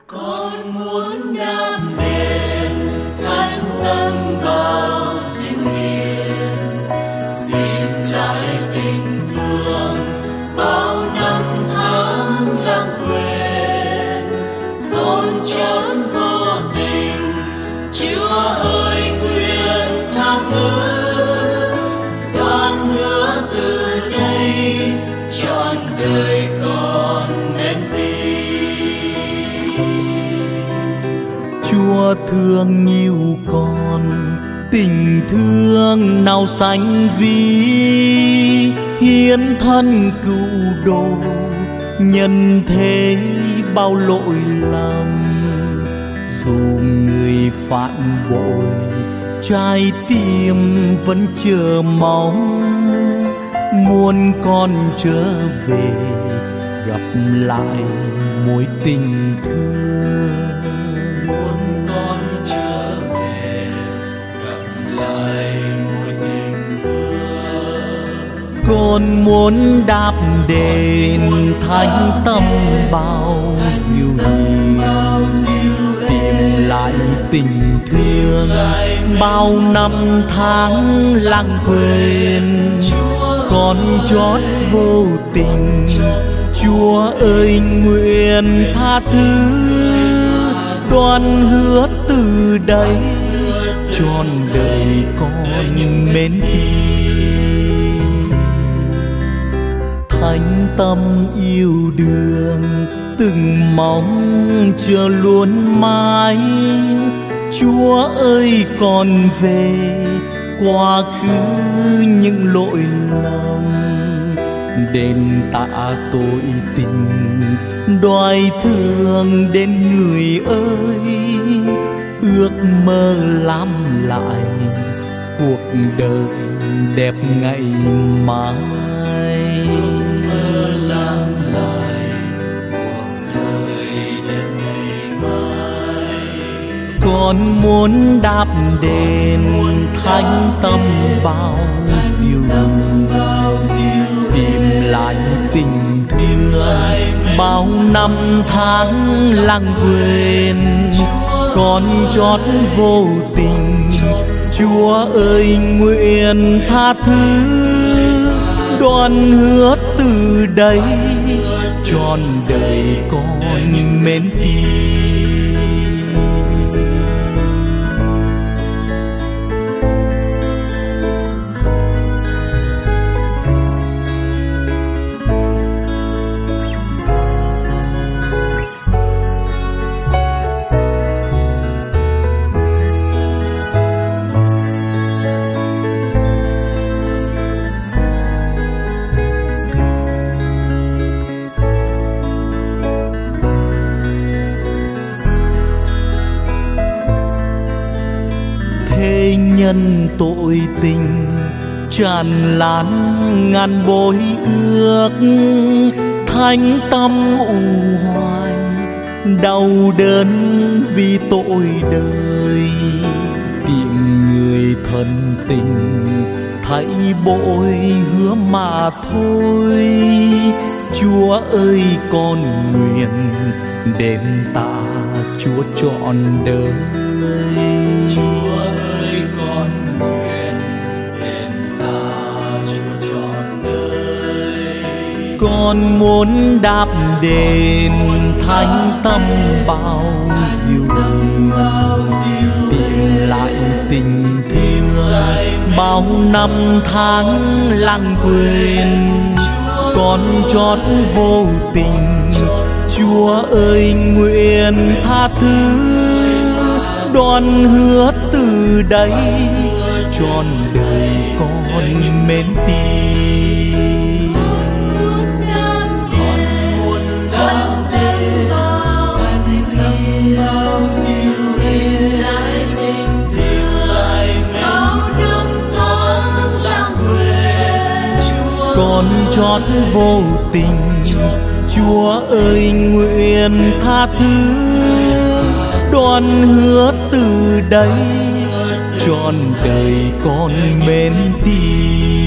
Con muốn đam đền thánh tâm bao dịu hiền, tìm lại tình thương bao năm tháng lãng quên. Con chán vô tình, Chúa ơi nguyện tha thứ, đoan hứa từ đây trọn đời con nên Chúa thương yêu con, tình thương nào sánh ví, hiến thân cứu độ nhân thế bao lỗi lầm. Dù người phản bội, trái tim vẫn chờ mong, muốn con trở về gặp lại mối tình thương. Muốn con trở về gặp lại mối tình thương. Con muốn đáp đền thánh tâm bao dịu hiền, tìm lại tình thương bao năm tháng lãng quên. Con trót vô tình, Chúa ơi nguyện tha thứ, đoan hứa từ đây trọn đời con mến tin. Thánh tâm yêu đương từng mong chờ luôn mãi. Chúa ơi con về quá khứ những lỗi lầm, đền tạ tội tình đoái thương đến người ơi. Ước mơ làm lại cuộc đời đẹp ngày mai. Ước mơ làm lại cuộc đời đẹp ngày mai. Con muốn đáp đền thánh tâm bao dịu, tìm lại tình thương bao năm tháng lãng quên. Con trót vô tình, Chúa ơi nguyện tha thứ, đoan hứa từ đây trọn đời con mến tin. Thế nhân tội tình tràn lan ngàn bối ước, thánh tâm u hoài đau đớn vì tội đời. Tìm người thân tình thấy bội hứa mà thôi. Chúa ơi con nguyện đền tạ Chúa trọn đời. Chúa ơi con nguyện đền tạ Chúa trọn đời. Con muốn đáp đền thánh tâm bao dịu, tìm lại tình thương bao năm tháng lãng quên. Con trót vô tình, Chúa ơi nguyện tha thứ, đoan hứa từ đây trọn đời con mến tin. Con muốn đam đền bao dịu hiền, lại tình thương bao năm tháng lãng quên. Con trót vô tình, Chúa ơi nguyện tha thứ, đoan hứa từ đây trọn đời con mến tin.